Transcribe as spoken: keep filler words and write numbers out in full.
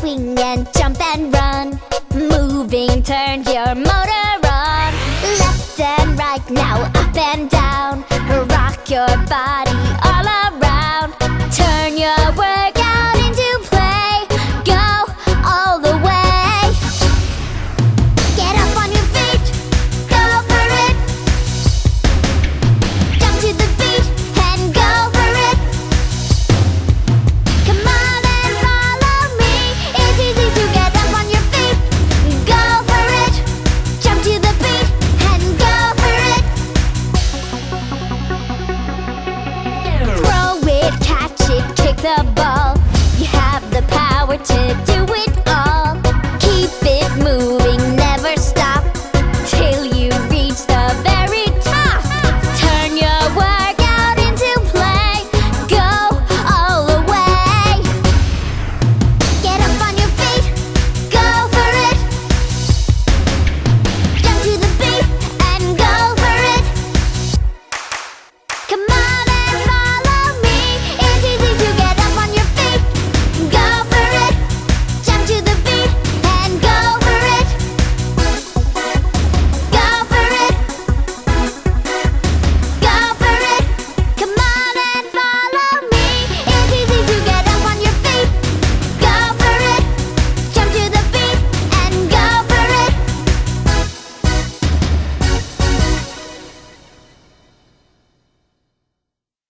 swing and jump and run. Moving, turn your motor on. Left and right, now up and down. Rock your body all around. Turn your world